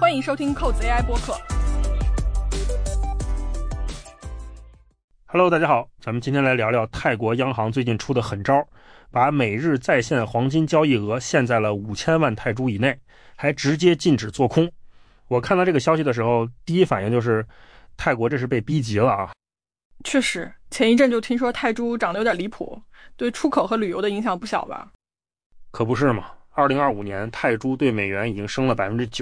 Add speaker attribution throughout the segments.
Speaker 1: 欢迎收听扣子 AI 播客。
Speaker 2: Hello， 大家好，咱们今天来聊聊泰国央行最近出的狠招，把每日在线黄金交易额限在了5000万泰铢以内，还直接禁止做空。我看到这个消息的时候，第一反应就是泰国这是被逼急了啊。
Speaker 1: 确实，前一阵就听说泰铢涨得有点离谱，对出口和旅游的影响不小吧？
Speaker 2: 可不是嘛，2025年泰铢对美元已经升了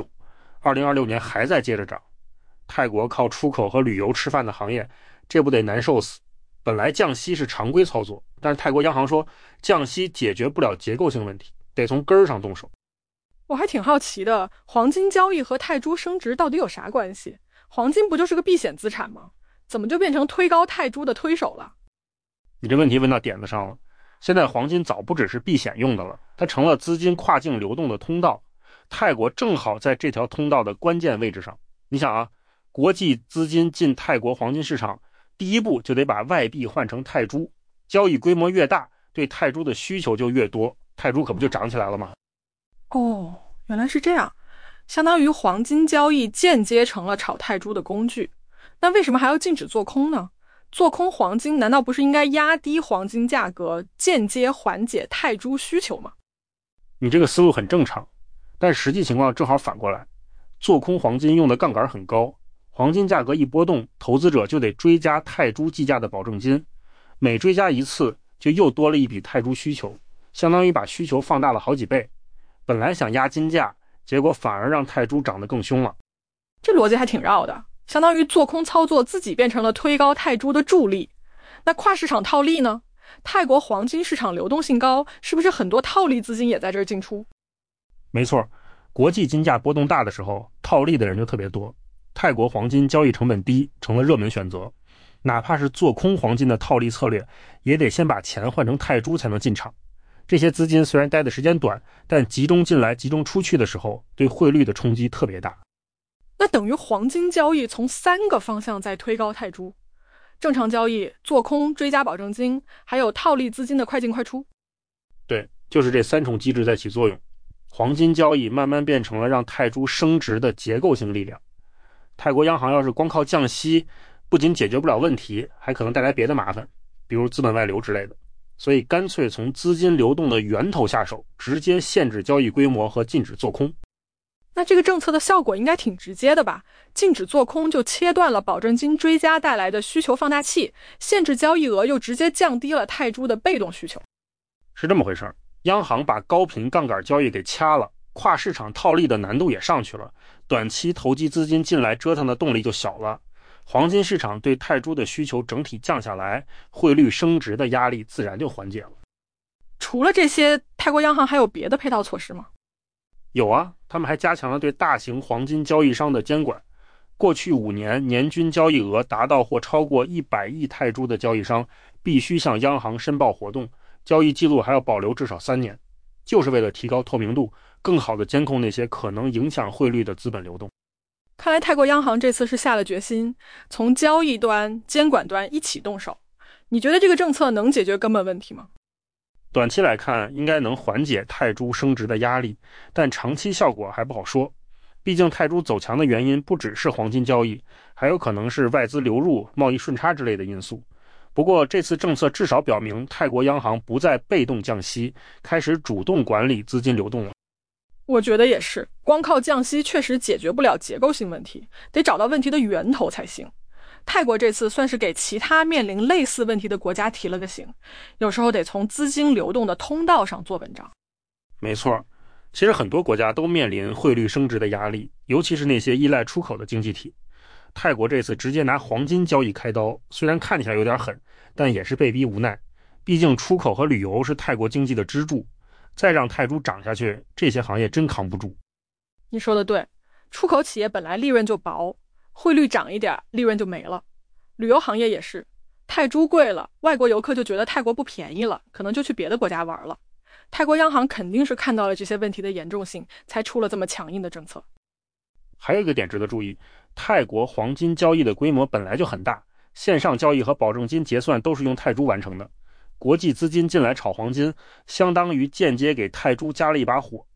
Speaker 2: 9%，2026年还在接着涨。泰国靠出口和旅游吃饭的行业，这不得难受死。本来降息是常规操作，但是泰国央行说降息解决不了结构性问题，得从根儿上动手。
Speaker 1: 我还挺好奇的，黄金交易和泰铢升值到底有啥关系？黄金不就是个避险资产吗？怎么就变成推高泰铢的推手了？
Speaker 2: 你这问题问到点子上了。现在黄金早不只是避险用的了，它成了资金跨境流动的通道。泰国正好在这条通道的关键位置上。你想啊，国际资金进泰国黄金市场，第一步就得把外币换成泰铢，交易规模越大，对泰铢的需求就越多，泰铢可不就涨起来了吗？
Speaker 1: 哦，原来是这样，相当于黄金交易间接成了炒泰铢的工具。那为什么还要禁止做空呢？做空黄金难道不是应该压低黄金价格，间接缓解泰铢需求吗？
Speaker 2: 你这个思路很正常，但实际情况正好反过来，做空黄金用的杠杆很高，黄金价格一波动，投资者就得追加泰铢计价的保证金，每追加一次就又多了一笔泰铢需求，相当于把需求放大了好几倍。本来想压金价，结果反而让泰铢涨得更凶了。
Speaker 1: 这逻辑还挺绕的，相当于做空操作自己变成了推高泰铢的助力。那跨市场套利呢？泰国黄金市场流动性高，是不是很多套利资金也在这儿进出？
Speaker 2: 没错，国际金价波动大的时候，套利的人就特别多。泰国黄金交易成本低，成了热门选择。哪怕是做空黄金的套利策略，也得先把钱换成泰铢才能进场。这些资金虽然待的时间短，但集中进来集中出去的时候，对汇率的冲击特别大。
Speaker 1: 那等于黄金交易从3个方向在推高泰铢：正常交易、做空、追加保证金，还有套利资金的快进快出。
Speaker 2: 对，就是这3重机制在起作用。黄金交易慢慢变成了让泰铢升值的结构性力量。泰国央行要是光靠降息，不仅解决不了问题，还可能带来别的麻烦，比如资本外流之类的。所以干脆从资金流动的源头下手，直接限制交易规模和禁止做空。
Speaker 1: 那这个政策的效果应该挺直接的吧？禁止做空就切断了保证金追加带来的需求放大器，限制交易额又直接降低了泰铢的被动需求。
Speaker 2: 是这么回事，央行把高频杠杆交易给掐了，跨市场套利的难度也上去了，短期投机资金进来折腾的动力就小了，黄金市场对泰铢的需求整体降下来，汇率升值的压力自然就缓解了。
Speaker 1: 除了这些，泰国央行还有别的配套措施吗？
Speaker 2: 有啊，他们还加强了对大型黄金交易商的监管。过去5年年均交易额达到或超过100亿泰铢的交易商，必须向央行申报活动，交易记录还要保留至少3年，就是为了提高透明度，更好地监控那些可能影响汇率的资本流动。
Speaker 1: 看来泰国央行这次是下了决心，从交易端、监管端一起动手。你觉得这个政策能解决根本问题吗？
Speaker 2: 短期来看，应该能缓解泰铢升值的压力，但长期效果还不好说。毕竟泰铢走强的原因不只是黄金交易，还有可能是外资流入、贸易顺差之类的因素。不过这次政策至少表明，泰国央行不再被动降息，开始主动管理资金流动了。
Speaker 1: 我觉得也是，光靠降息确实解决不了结构性问题，得找到问题的源头才行。泰国这次算是给其他面临类似问题的国家提了个醒，有时候得从资金流动的通道上做文章。
Speaker 2: 没错，其实很多国家都面临汇率升值的压力，尤其是那些依赖出口的经济体。泰国这次直接拿黄金交易开刀，虽然看起来有点狠，但也是被逼无奈。毕竟出口和旅游是泰国经济的支柱，再让泰铢涨下去，这些行业真扛不住。
Speaker 1: 你说的对，出口企业本来利润就薄，汇率涨一点，利润就没了。旅游行业也是，泰铢贵了，外国游客就觉得泰国不便宜了，可能就去别的国家玩了。泰国央行肯定是看到了这些问题的严重性，才出了这么强硬的政策。
Speaker 2: 还有一个点值得注意，泰国黄金交易的规模本来就很大，线上交易和保证金结算都是用泰铢完成的。国际资金进来炒黄金，相当于间接给泰铢加了一把火。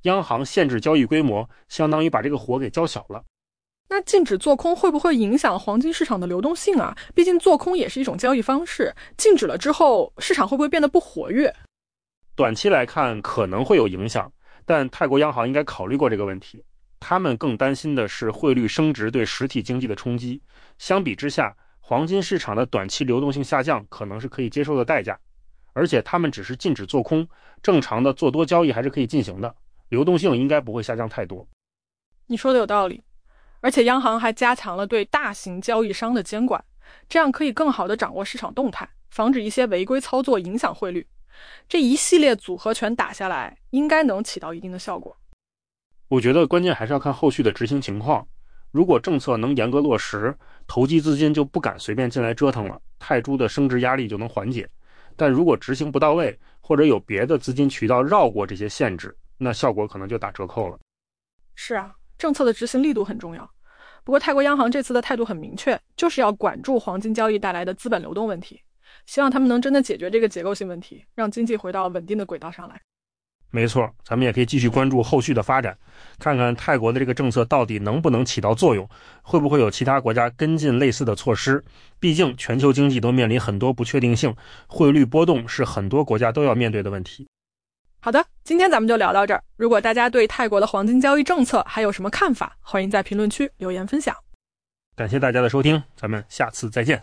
Speaker 2: 央行限制交易规模，相当于把这个火给浇小了。
Speaker 1: 那禁止做空会不会影响黄金市场的流动性啊？毕竟做空也是一种交易方式，禁止了之后，市场会不会变得不活跃？
Speaker 2: 短期来看可能会有影响，但泰国央行应该考虑过这个问题。他们更担心的是汇率升值对实体经济的冲击。相比之下，黄金市场的短期流动性下降可能是可以接受的代价。而且他们只是禁止做空，正常的做多交易还是可以进行的，流动性应该不会下降太多。
Speaker 1: 你说的有道理。而且央行还加强了对大型交易商的监管，这样可以更好地掌握市场动态，防止一些违规操作影响汇率。这一系列组合拳打下来，应该能起到一定的效果。
Speaker 2: 我觉得关键还是要看后续的执行情况。如果政策能严格落实，投机资金就不敢随便进来折腾了，泰铢的升值压力就能缓解。但如果执行不到位，或者有别的资金渠道绕过这些限制，那效果可能就打折扣了。
Speaker 1: 是啊，政策的执行力度很重要。不过泰国央行这次的态度很明确，就是要管住黄金交易带来的资本流动问题，希望他们能真的解决这个结构性问题，让经济回到稳定的轨道上来。
Speaker 2: 没错，咱们也可以继续关注后续的发展，看看泰国的这个政策到底能不能起到作用，会不会有其他国家跟进类似的措施。毕竟全球经济都面临很多不确定性，汇率波动是很多国家都要面对的问题。
Speaker 1: 好的，今天咱们就聊到这儿。如果大家对泰国的黄金交易政策还有什么看法，欢迎在评论区留言分享。
Speaker 2: 感谢大家的收听，咱们下次再见。